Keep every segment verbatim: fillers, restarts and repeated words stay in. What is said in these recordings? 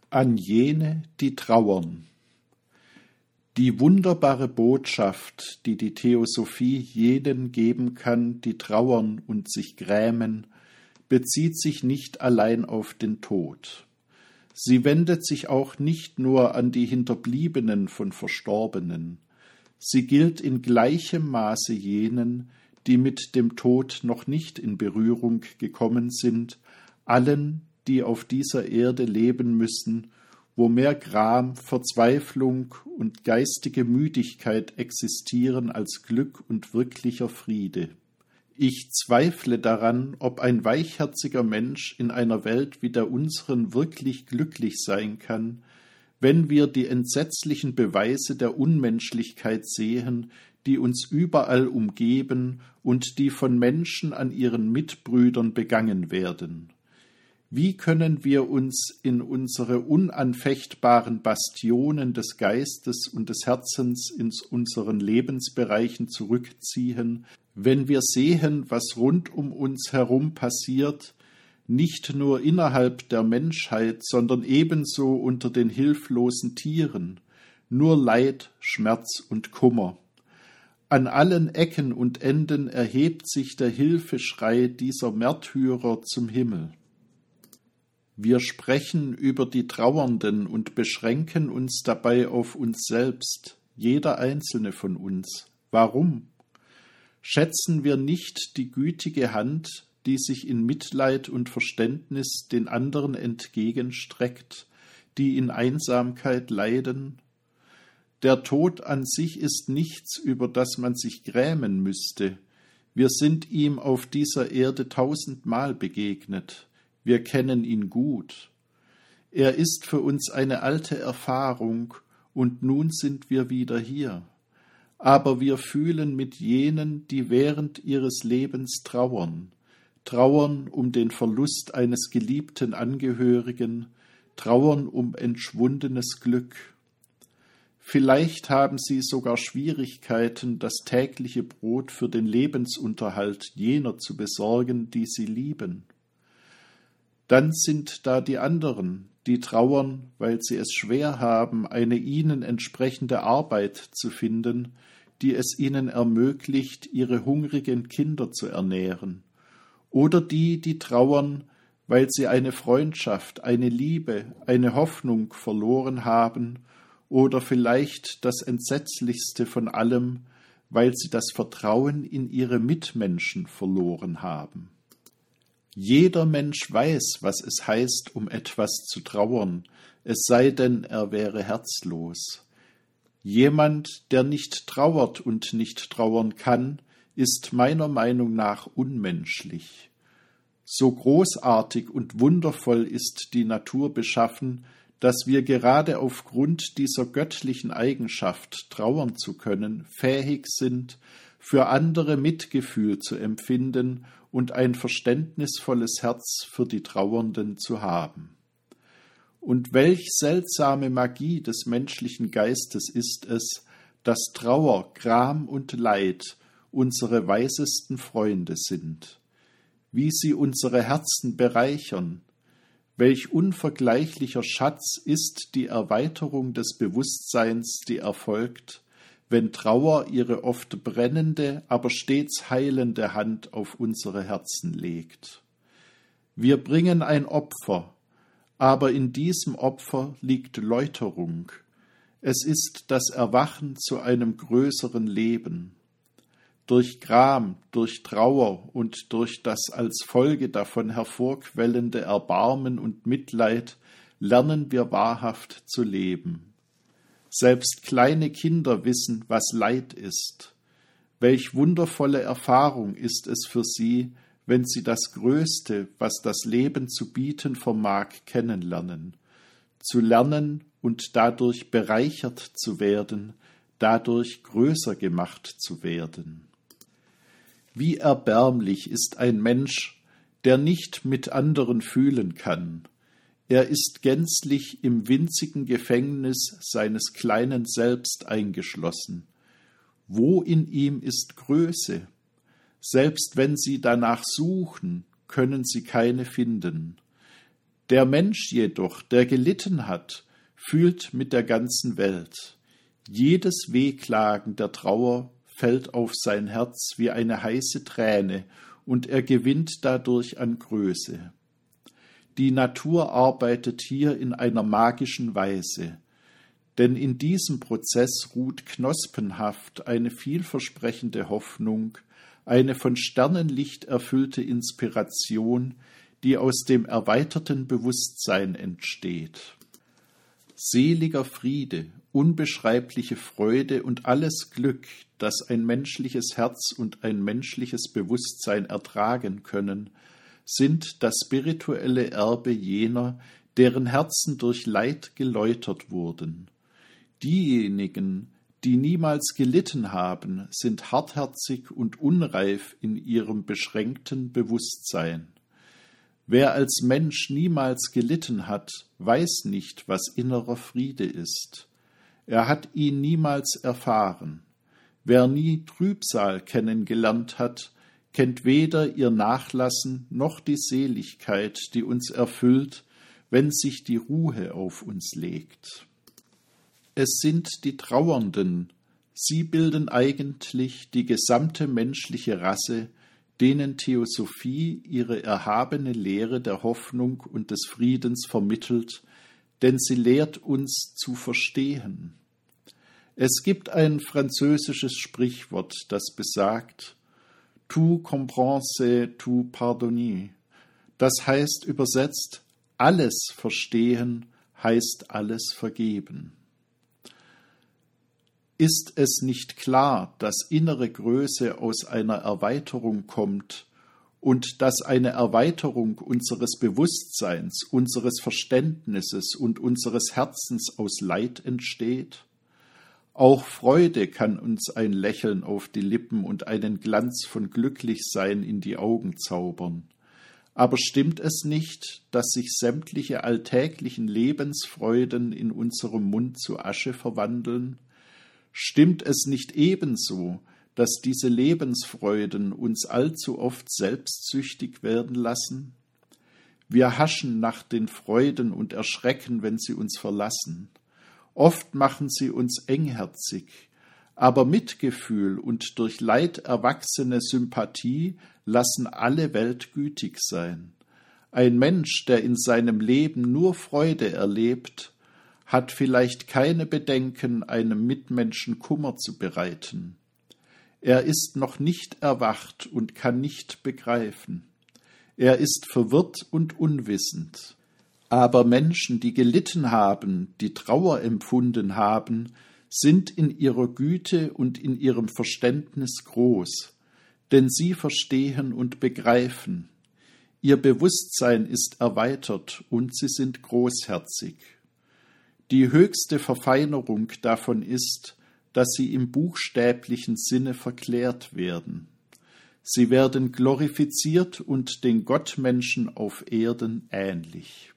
An jene, die trauern. Die wunderbare Botschaft, die die Theosophie jenen geben kann, die trauern und sich grämen, bezieht sich nicht allein auf den Tod. Sie wendet sich auch nicht nur an die Hinterbliebenen von Verstorbenen. Sie gilt in gleichem Maße jenen, die mit dem Tod noch nicht in Berührung gekommen sind, allen, die auf dieser Erde leben müssen, wo mehr Gram, Verzweiflung und geistige Müdigkeit existieren als Glück und wirklicher Friede. Ich zweifle daran, ob ein weichherziger Mensch in einer Welt wie der unseren wirklich glücklich sein kann, wenn wir die entsetzlichen Beweise der Unmenschlichkeit sehen, die uns überall umgeben und die von Menschen an ihren Mitbrüdern begangen werden. Wie können wir uns in unsere unanfechtbaren Bastionen des Geistes und des Herzens in unseren Lebensbereichen zurückziehen, wenn wir sehen, was rund um uns herum passiert, nicht nur innerhalb der Menschheit, sondern ebenso unter den hilflosen Tieren, nur Leid, Schmerz und Kummer. An allen Ecken und Enden erhebt sich der Hilfeschrei dieser Märtyrer zum Himmel. Wir sprechen über die Trauernden und beschränken uns dabei auf uns selbst, jeder einzelne von uns. Warum? Schätzen wir nicht die gütige Hand, die sich in Mitleid und Verständnis den anderen entgegenstreckt, die in Einsamkeit leiden? Der Tod an sich ist nichts, über das man sich grämen müsste. Wir sind ihm auf dieser Erde tausendmal begegnet. Wir kennen ihn gut. Er ist für uns eine alte Erfahrung, und nun sind wir wieder hier. Aber wir fühlen mit jenen, die während ihres Lebens trauern, trauern um den Verlust eines geliebten Angehörigen, trauern um entschwundenes Glück. Vielleicht haben sie sogar Schwierigkeiten, das tägliche Brot für den Lebensunterhalt jener zu besorgen, die sie lieben. Dann sind da die anderen, die trauern, weil sie es schwer haben, eine ihnen entsprechende Arbeit zu finden, die es ihnen ermöglicht, ihre hungrigen Kinder zu ernähren. Oder die, die trauern, weil sie eine Freundschaft, eine Liebe, eine Hoffnung verloren haben, oder vielleicht das Entsetzlichste von allem, weil sie das Vertrauen in ihre Mitmenschen verloren haben. Jeder Mensch weiß, was es heißt, um etwas zu trauern, es sei denn, er wäre herzlos. Jemand, der nicht trauert und nicht trauern kann, ist meiner Meinung nach unmenschlich. So großartig und wundervoll ist die Natur beschaffen, dass wir gerade aufgrund dieser göttlichen Eigenschaft, trauern zu können, fähig sind, für andere Mitgefühl zu empfinden und ein verständnisvolles Herz für die Trauernden zu haben. Und welch seltsame Magie des menschlichen Geistes ist es, dass Trauer, Gram und Leid unsere weisesten Freunde sind, wie sie unsere Herzen bereichern. Welch unvergleichlicher Schatz ist die Erweiterung des Bewusstseins, die erfolgt, wenn Trauer ihre oft brennende, aber stets heilende Hand auf unsere Herzen legt. Wir bringen ein Opfer, aber in diesem Opfer liegt Läuterung. Es ist das Erwachen zu einem größeren Leben. Durch Gram, durch Trauer und durch das als Folge davon hervorquellende Erbarmen und Mitleid lernen wir wahrhaft zu leben. Selbst kleine Kinder wissen, was Leid ist. Welch wundervolle Erfahrung ist es für sie, wenn sie das Größte, was das Leben zu bieten vermag, kennenlernen. Zu lernen und dadurch bereichert zu werden, dadurch größer gemacht zu werden. Wie erbärmlich ist ein Mensch, der nicht mit anderen fühlen kann. Er ist gänzlich im winzigen Gefängnis seines kleinen Selbst eingeschlossen. Wo in ihm ist Größe? Selbst wenn sie danach suchen, können sie keine finden. Der Mensch jedoch, der gelitten hat, fühlt mit der ganzen Welt. Jedes Wehklagen der Trauer fällt auf sein Herz wie eine heiße Träne, und er gewinnt dadurch an Größe. Die Natur arbeitet hier in einer magischen Weise, denn in diesem Prozess ruht knospenhaft eine vielversprechende Hoffnung, eine von Sternenlicht erfüllte Inspiration, die aus dem erweiterten Bewusstsein entsteht. Seliger Friede, unbeschreibliche Freude und alles Glück, das ein menschliches Herz und ein menschliches Bewusstsein ertragen können, sind das spirituelle Erbe jener, deren Herzen durch Leid geläutert wurden. Diejenigen, die niemals gelitten haben, sind hartherzig und unreif in ihrem beschränkten Bewusstsein. Wer als Mensch niemals gelitten hat, weiß nicht, was innerer Friede ist. Er hat ihn niemals erfahren. Wer nie Trübsal kennengelernt hat, kennt weder ihr Nachlassen noch die Seligkeit, die uns erfüllt, wenn sich die Ruhe auf uns legt. Es sind die Trauernden, sie bilden eigentlich die gesamte menschliche Rasse, denen Theosophie ihre erhabene Lehre der Hoffnung und des Friedens vermittelt, denn sie lehrt uns zu verstehen. Es gibt ein französisches Sprichwort, das besagt, tout comprends, c'est tout pardonner. Das heißt übersetzt, alles verstehen heißt alles vergeben. Ist es nicht klar, dass innere Größe aus einer Erweiterung kommt und dass eine Erweiterung unseres Bewusstseins, unseres Verständnisses und unseres Herzens aus Leid entsteht? Auch Freude kann uns ein Lächeln auf die Lippen und einen Glanz von Glücklichsein in die Augen zaubern. Aber stimmt es nicht, dass sich sämtliche alltäglichen Lebensfreuden in unserem Mund zu Asche verwandeln? Stimmt es nicht ebenso, dass diese Lebensfreuden uns allzu oft selbstsüchtig werden lassen? Wir haschen nach den Freuden und erschrecken, wenn sie uns verlassen. Oft machen sie uns engherzig, aber Mitgefühl und durch Leid erwachsene Sympathie lassen alle Welt gütig sein. Ein Mensch, der in seinem Leben nur Freude erlebt, hat vielleicht keine Bedenken, einem Mitmenschen Kummer zu bereiten. Er ist noch nicht erwacht und kann nicht begreifen. Er ist verwirrt und unwissend. Aber Menschen, die gelitten haben, die Trauer empfunden haben, sind in ihrer Güte und in ihrem Verständnis groß, denn sie verstehen und begreifen. Ihr Bewusstsein ist erweitert und sie sind großherzig. Die höchste Verfeinerung davon ist, dass sie im buchstäblichen Sinne verklärt werden. Sie werden glorifiziert und den Gottmenschen auf Erden ähnlich.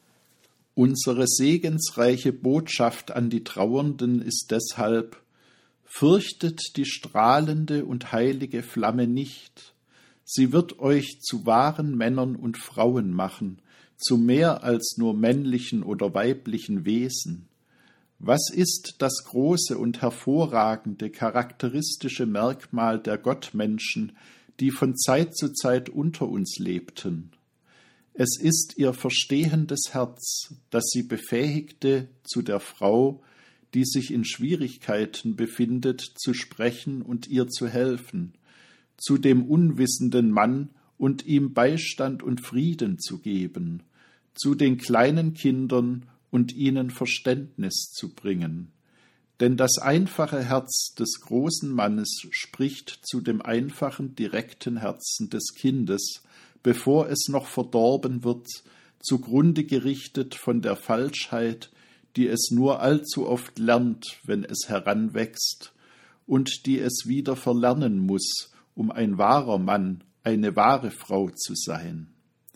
Unsere segensreiche Botschaft an die Trauernden ist deshalb: Fürchtet die strahlende und heilige Flamme nicht. Sie wird euch zu wahren Männern und Frauen machen, zu mehr als nur männlichen oder weiblichen Wesen. Was ist das große und hervorragende charakteristische Merkmal der Gottmenschen, die von Zeit zu Zeit unter uns lebten? Es ist ihr verstehendes Herz, das sie befähigte, zu der Frau, die sich in Schwierigkeiten befindet, zu sprechen und ihr zu helfen, zu dem unwissenden Mann und ihm Beistand und Frieden zu geben, zu den kleinen Kindern und ihnen Verständnis zu bringen. Denn das einfache Herz des großen Mannes spricht zu dem einfachen, direkten Herzen des Kindes, bevor es noch verdorben wird, zugrunde gerichtet von der Falschheit, die es nur allzu oft lernt, wenn es heranwächst, und die es wieder verlernen muss, um ein wahrer Mann, eine wahre Frau zu sein.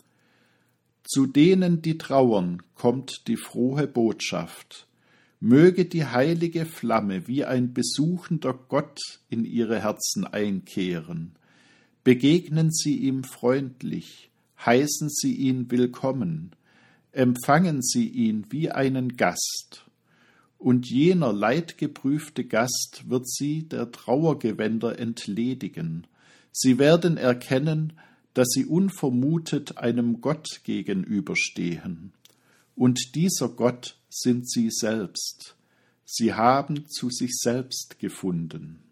Zu denen, die trauern, kommt die frohe Botschaft. Möge die heilige Flamme wie ein besuchender Gott in ihre Herzen einkehren. Begegnen Sie ihm freundlich, heißen Sie ihn willkommen, empfangen sie ihn wie einen Gast, und jener leidgeprüfte Gast wird sie der Trauergewänder entledigen. Sie werden erkennen, dass sie unvermutet einem Gott gegenüberstehen. Und dieser Gott sind sie selbst. Sie haben zu sich selbst gefunden.